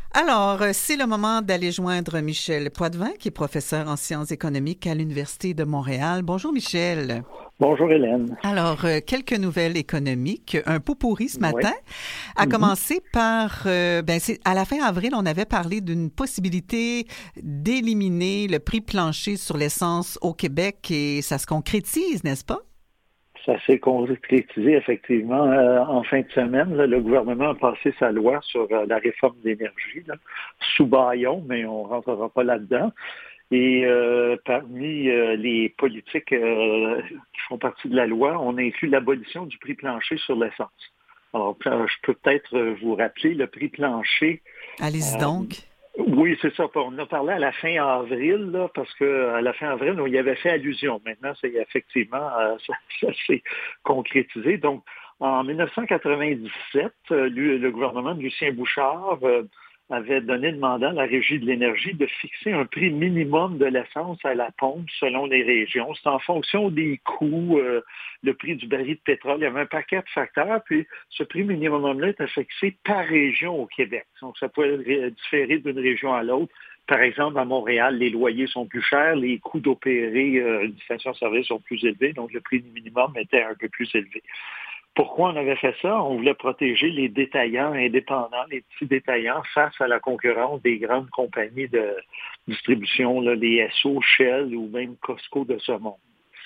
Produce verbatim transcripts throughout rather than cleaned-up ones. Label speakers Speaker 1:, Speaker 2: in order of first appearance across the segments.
Speaker 1: Alors, euh, c'est le moment d'aller joindre Michel Poitvin, qui est professeur en sciences économiques à l'Université de Montréal. Bonjour, Michel.
Speaker 2: Bonjour, Hélène.
Speaker 1: Alors, euh, quelques nouvelles économiques. Un pot pourri ce matin.
Speaker 2: Oui.
Speaker 1: A
Speaker 2: Mm-hmm.
Speaker 1: commencé par, euh, ben, c'est, à la fin avril, on avait parlé d'une possibilité d'éliminer le prix plancher sur l'essence au Québec et ça se concrétise, n'est-ce pas?
Speaker 2: Ça s'est concrétisé effectivement euh, en fin de semaine. Là, le gouvernement a passé sa loi sur euh, la réforme de l'énergie, là, sous bâillon, mais on ne rentrera pas là-dedans. Et euh, parmi euh, les politiques euh, qui font partie de la loi, on inclut l'abolition du prix plancher sur l'essence. Alors, je peux peut-être vous rappeler le prix plancher.
Speaker 1: Allez-y
Speaker 2: euh,
Speaker 1: donc.
Speaker 2: Oui, c'est ça. On en a parlé à la fin avril, là, parce que à la fin avril, on y avait fait allusion. Maintenant, c'est effectivement, euh, ça, ça s'est concrétisé. Donc, en dix-neuf cent quatre-vingt-dix-sept, euh, lui, le gouvernement de Lucien Bouchard euh, avait donné le mandat à la Régie de l'énergie de fixer un prix minimum de l'essence à la pompe selon les régions. C'est en fonction des coûts, euh, le prix du baril de pétrole. Il y avait un paquet de facteurs, puis ce prix minimum-là était fixé par région au Québec. Donc, ça pouvait différer d'une région à l'autre. Par exemple, à Montréal, les loyers sont plus chers, les coûts d'opérer euh, une station-service sont plus élevés, donc le prix minimum était un peu plus élevé. Pourquoi on avait fait ça? On voulait protéger les détaillants indépendants, les petits détaillants, face à la concurrence des grandes compagnies de distribution, là, les S O, Shell ou même Costco de ce monde.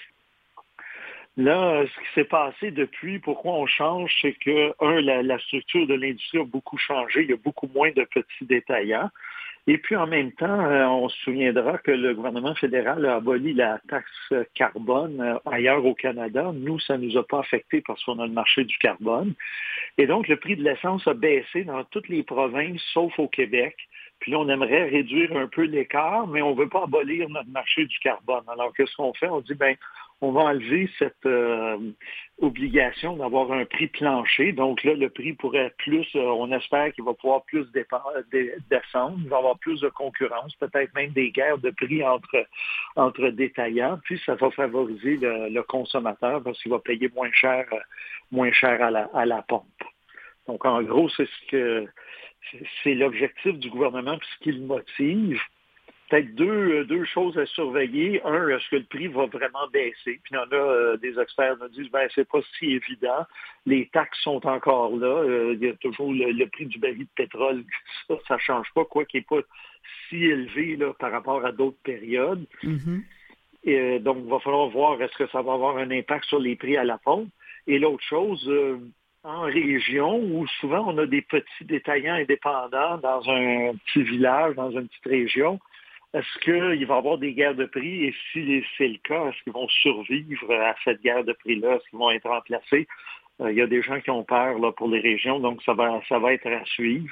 Speaker 2: Là, ce qui s'est passé depuis, pourquoi on change, c'est que, un, la, la structure de l'industrie a beaucoup changé, il y a beaucoup moins de petits détaillants. Et puis, en même temps, on se souviendra que le gouvernement fédéral a aboli la taxe carbone ailleurs au Canada. Nous, ça ne nous a pas affecté parce qu'on a le marché du carbone. Et donc, le prix de l'essence a baissé dans toutes les provinces, sauf au Québec. Puis là, on aimerait réduire un peu l'écart, mais on ne veut pas abolir notre marché du carbone. Alors, qu'est-ce qu'on fait? On dit, ben, on va enlever cette euh, obligation d'avoir un prix plancher. Donc là, le prix pourrait être plus, euh, on espère qu'il va pouvoir plus descendre, il va y avoir plus de concurrence, peut-être même des guerres de prix entre, entre détaillants. Puis ça va favoriser le, le consommateur parce qu'il va payer moins cher, moins cher à la, à la pompe. Donc en gros, c'est ce que c'est l'objectif du gouvernement puis ce qui le motive. Peut-être deux, deux choses à surveiller. Un, est-ce que le prix va vraiment baisser? Puis il y en a euh, des experts qui disent, ben c'est pas si évident. Les taxes sont encore là. Euh, il y a toujours le, le prix du baril de pétrole. Ça, ça change pas, quoi qu'il n'est pas si élevé là, par rapport à d'autres périodes.
Speaker 1: Mm-hmm.
Speaker 2: Et, euh, donc, il va falloir voir est-ce que ça va avoir un impact sur les prix à la pompe. Et l'autre chose, euh, en région, où souvent on a des petits détaillants indépendants dans un petit village, dans une petite région, est-ce qu'il va y avoir des guerres de prix? Et si c'est le cas, est-ce qu'ils vont survivre à cette guerre de prix-là? Est-ce qu'ils vont être remplacés? Euh, il y a des gens qui ont peur là, pour les régions, donc ça va, ça va être à suivre.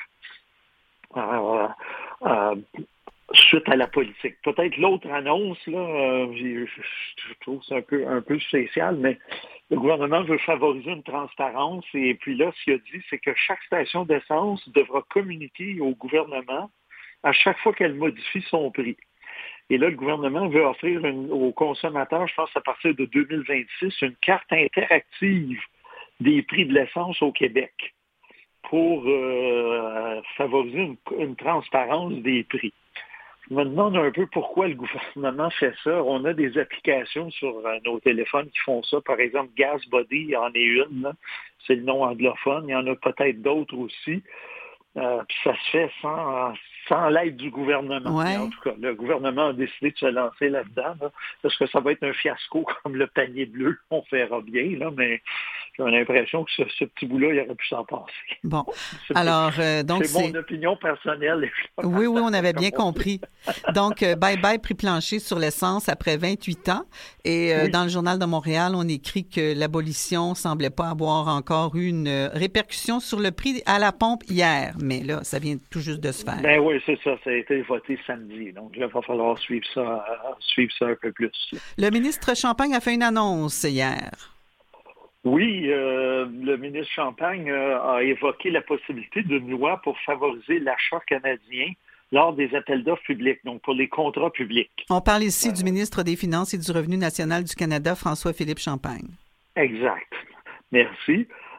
Speaker 2: Euh, euh, suite à la politique. Peut-être l'autre annonce, là, euh, je, je trouve que c'est un peu, un peu spécial, mais le gouvernement veut favoriser une transparence. Et puis là, ce qu'il a dit, c'est que chaque station d'essence devra communiquer au gouvernement à chaque fois qu'elle modifie son prix. Et là, le gouvernement veut offrir une, aux consommateurs, je pense à partir de deux mille vingt-six, une carte interactive des prix de l'essence au Québec pour euh, favoriser une, une transparence des prix. Je me demande un peu pourquoi le gouvernement fait ça. On a des applications sur euh, nos téléphones qui font ça. Par exemple, GasBuddy en est une. Là. C'est le nom anglophone. Il y en a peut-être d'autres aussi. Euh, puis ça se fait sans, sans l'aide du gouvernement.
Speaker 1: Ouais.
Speaker 2: Mais en tout cas, le gouvernement a décidé de se lancer là-dedans. Là. Est-ce que ça va être un fiasco comme le panier bleu? On verra bien, là, mais j'ai l'impression que ce, ce petit bout-là, il aurait pu s'en passer.
Speaker 1: Bon,
Speaker 2: c'est
Speaker 1: alors, euh, donc
Speaker 2: c'est... mon opinion personnelle.
Speaker 1: Oui, oui, on avait bien compris. Donc, euh, bye-bye prix plancher sur l'essence après vingt-huit ans. Et euh, oui. Dans le Journal de Montréal, on écrit que l'abolition semblait pas avoir encore eu une euh, répercussion sur le prix à la pompe hier. Mais là, ça vient tout juste de se faire.
Speaker 2: Ben oui, c'est ça. Ça a été voté samedi. Donc, là, il va falloir suivre ça, euh, suivre ça un peu plus.
Speaker 1: Le ministre Champagne a fait une annonce hier.
Speaker 2: Oui, euh, le ministre Champagne euh, a évoqué la possibilité d'une loi pour favoriser l'achat canadien lors des appels d'offres publics, donc pour les contrats publics.
Speaker 1: On parle ici euh, du ministre des Finances et du Revenu national du Canada, François-Philippe Champagne.
Speaker 2: Exact. Merci.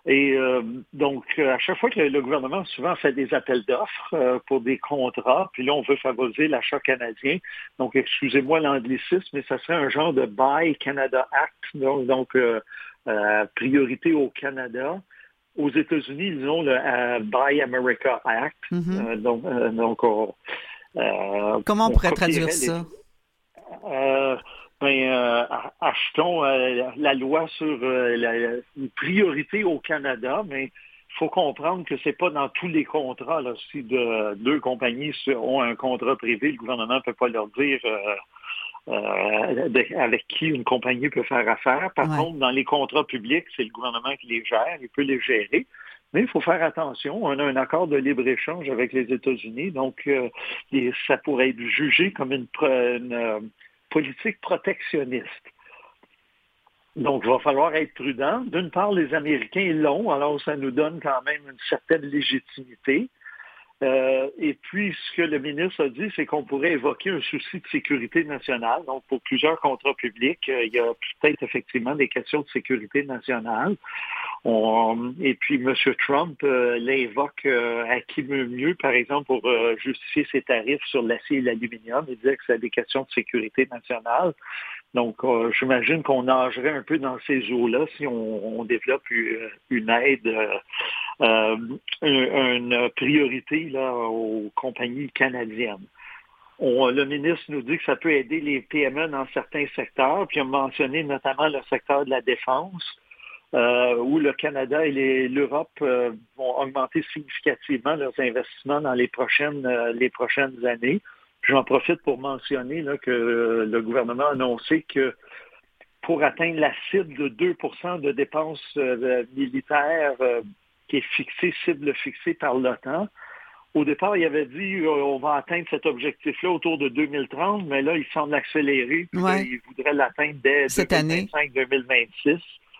Speaker 2: Et euh, donc, à chaque fois que le, le gouvernement souvent fait des appels d'offres euh, pour des contrats, puis là, on veut favoriser l'achat canadien. Donc, excusez-moi l'anglicisme, mais ça serait un genre de Buy Canada Act, donc, donc euh, euh, priorité au Canada. Aux États-Unis, ils ont le euh, Buy America Act. Mm-hmm. euh, donc, euh, donc on,
Speaker 1: euh, comment on, on pourrait traduire ça?
Speaker 2: Les, euh, Ben, euh, achetons euh, la loi sur euh, la, une priorité au Canada, mais il faut comprendre que c'est pas dans tous les contrats. Là, si de, deux compagnies ont un contrat privé, le gouvernement ne peut pas leur dire euh, euh, de, avec qui une compagnie peut faire affaire. Par ouais. contre, dans les contrats publics, c'est le gouvernement qui les gère, il peut les gérer. Mais il faut faire attention. On a un accord de libre-échange avec les États-Unis, donc euh, ça pourrait être jugé comme une, une, une politique protectionniste. Donc, il va falloir être prudent. D'une part, les Américains l'ont, alors ça nous donne quand même une certaine légitimité. Euh, et puis, ce que le ministre a dit, c'est qu'on pourrait évoquer un souci de sécurité nationale. Donc, pour plusieurs contrats publics, euh, il y a peut-être effectivement des questions de sécurité nationale. On, et puis, M. Trump euh, l'évoque euh, à qui veut mieux, par exemple, pour euh, justifier ses tarifs sur l'acier et l'aluminium. Il disait que c'est des questions de sécurité nationale. Donc, euh, j'imagine qu'on nagerait un peu dans ces eaux-là si on, on développe une, une aide, euh, euh, une, une priorité là, aux compagnies canadiennes. On, le ministre nous dit que ça peut aider les P M E dans certains secteurs, puis il a mentionné notamment le secteur de la défense, euh, où le Canada et les, l'Europe euh, vont augmenter significativement leurs investissements dans les prochaines, euh, les prochaines années. J'en profite pour mentionner là, que euh, le gouvernement a annoncé que pour atteindre la cible de deux pour cent de dépenses euh, militaires euh, qui est fixée, cible fixée par l'OTAN, au départ, il avait dit euh, on va atteindre cet objectif-là autour de deux mille trente, mais là, il semble accélérer. Puis ouais. là, il voudrait l'atteindre dès deux mille vingt-cinq deux mille vingt-six.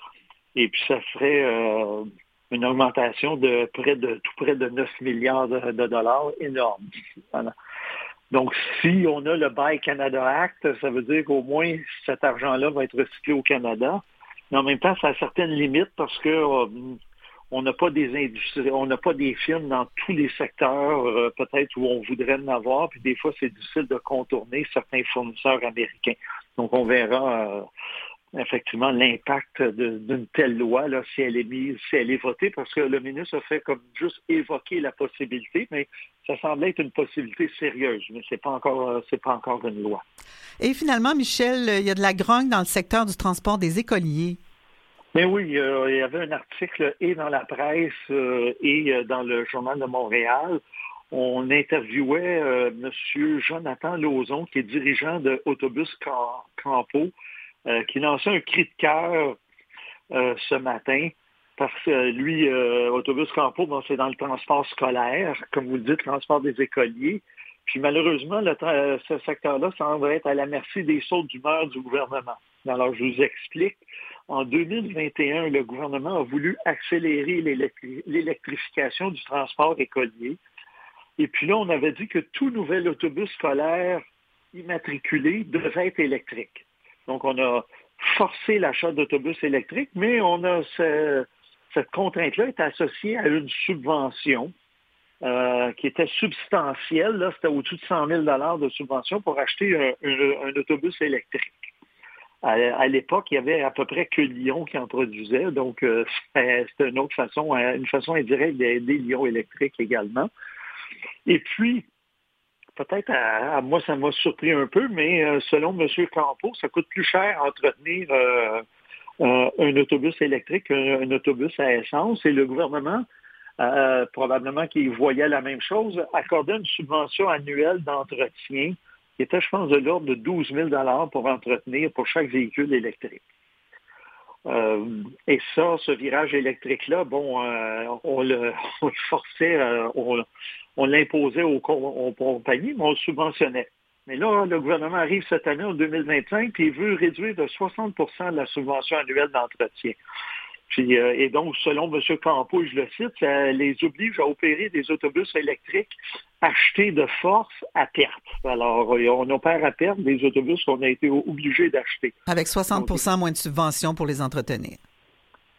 Speaker 2: Et puis, ça ferait euh, une augmentation de près de tout près de neuf milliards de, de dollars, énorme. Voilà. Donc, si on a le Buy Canada Act, ça veut dire qu'au moins cet argent-là va être recyclé au Canada. Mais en même temps, ça a certaines limites parce que euh, on n'a pas des industries, on n'a pas des firmes dans tous les secteurs, euh, peut-être où on voudrait en avoir. Puis des fois, c'est difficile de contourner certains fournisseurs américains. Donc, on verra euh, effectivement l'impact de, d'une telle loi là, si elle est mise, si elle est votée, parce que le ministre a fait comme juste évoquer la possibilité, mais ça semblait être une possibilité sérieuse, mais c'est pas encore, c'est pas encore une loi.
Speaker 1: Et finalement, Michel, il y a de la grogne dans le secteur du transport des écoliers.
Speaker 2: Mais oui, euh, il y avait un article et dans la presse euh, et dans le Journal de Montréal. On interviewait euh, M. Jonathan Lauzon, qui est dirigeant de Autobus Campo, euh, qui lançait un cri de cœur euh, ce matin. Parce que lui, euh, Autobus Campo, bon, c'est dans le transport scolaire, comme vous le dites, transport des écoliers. Puis malheureusement, le tra- ce secteur-là semble être à la merci des sautes d'humeur du gouvernement. Alors, je vous explique. En deux mille vingt et un, le gouvernement a voulu accélérer l'électri- l'électrification du transport écolier. Et puis là, on avait dit que tout nouvel autobus scolaire immatriculé devait être électrique. Donc, on a forcé l'achat d'autobus électriques, mais on a ce, cette contrainte-là est associée à une subvention euh, qui était substantielle. Là, c'était au-dessus de cent mille dollars de subvention pour acheter un, un, un autobus électrique. À, à l'époque, il y avait à peu près que Lyon qui en produisait, donc euh, c'était une autre façon, une façon indirecte d'aider Lyon électrique également. Et puis, peut-être à, à moi, ça m'a surpris un peu, mais euh, selon M. Campo, ça coûte plus cher à entretenir euh, euh, un autobus électrique qu'un un autobus à essence. Et le gouvernement, euh, probablement qu'il voyait la même chose, accordait une subvention annuelle d'entretien qui était, je pense, de l'ordre de douze mille dollars pour entretenir pour chaque véhicule électrique. Euh, et ça, ce virage électrique-là, bon, euh, on, le, on le forçait, euh, on, on l'imposait aux, aux compagnies, mais on le subventionnait. Mais là, le gouvernement arrive cette année, en deux mille vingt-cinq, et il veut réduire de soixante pour cent de la subvention annuelle d'entretien. Puis, euh, et donc, selon M. Campo, je le cite, ça les oblige à opérer des autobus électriques achetés de force à perte. Alors, on opère à perte des autobus qu'on a été obligés d'acheter.
Speaker 1: Avec soixante pour cent donc, moins de subventions pour les entretenir.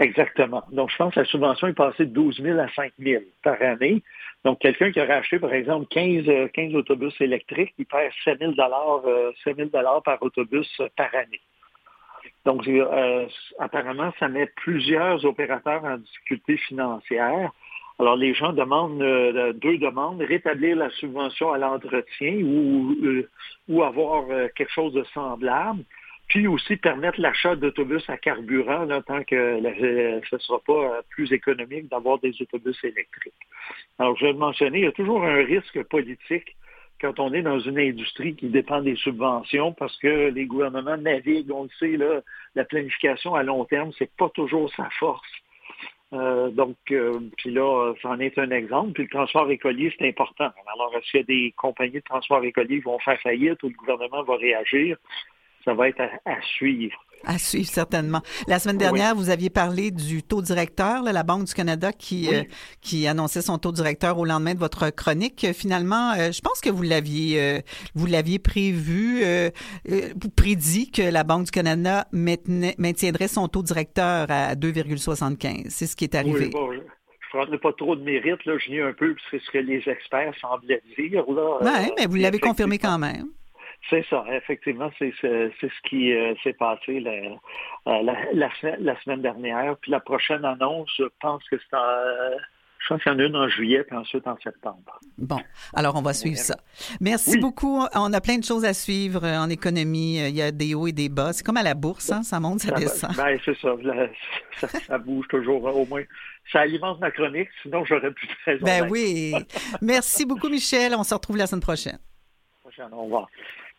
Speaker 2: Exactement. Donc, je pense que la subvention est passée de douze mille à cinq mille par année. Donc, quelqu'un qui aurait acheté, par exemple, quinze, quinze autobus électriques, il perd sept mille dollars, euh, sept mille dollars par autobus par année. Donc, euh, apparemment, ça met plusieurs opérateurs en difficulté financière. Alors, les gens demandent euh, deux demandes, rétablir la subvention à l'entretien ou, euh, ou avoir euh, quelque chose de semblable, puis aussi permettre l'achat d'autobus à carburant, là, tant que euh, ce ne sera pas euh, plus économique d'avoir des autobus électriques. Alors, je vais le mentionner, il y a toujours un risque politique quand on est dans une industrie qui dépend des subventions, parce que les gouvernements naviguent, on le sait, là, la planification à long terme, c'est pas toujours sa force. Euh, donc, euh, puis là, ça en est un exemple. Puis le transport écolier, c'est important. Alors, est-ce qu'il y a des compagnies de transport écolier qui vont faire faillite ou le gouvernement va réagir? Ça va être à, à suivre.
Speaker 1: À suivre, certainement. La semaine dernière, oui. Vous aviez parlé du taux directeur, là, la Banque du Canada qui, oui. euh, qui annonçait son taux directeur au lendemain de votre chronique. Finalement, euh, je pense que vous l'aviez euh, vous l'aviez prévu, euh, euh, prédit que la Banque du Canada maintenait, maintiendrait son taux directeur à deux virgule soixante-quinze. C'est ce qui est arrivé.
Speaker 2: Oui, bon, je ne prends pas trop de mérite, là, je nie un peu, c'est ce que les experts semblaient dire. Oui,
Speaker 1: euh, mais vous l'avez confirmé quand même.
Speaker 2: C'est ça, effectivement, c'est, c'est, c'est ce qui euh, s'est passé la, la, la, la semaine dernière. Puis la prochaine annonce, je pense que c'est en, euh, je pense qu'il y en a une en juillet, puis ensuite en septembre.
Speaker 1: Bon, alors on va suivre ça. Merci oui. beaucoup. On a plein de choses à suivre en économie. Il y a des hauts et des bas. C'est comme à la bourse, hein? Ça monte, ça, ça descend.
Speaker 2: Ben, c'est ça. ça. Ça bouge toujours, au moins. Ça alimente ma chronique, sinon j'aurais plus de raison.
Speaker 1: Ben oui. Merci beaucoup, Michel. On se retrouve la semaine prochaine.
Speaker 2: Prochaine, au revoir.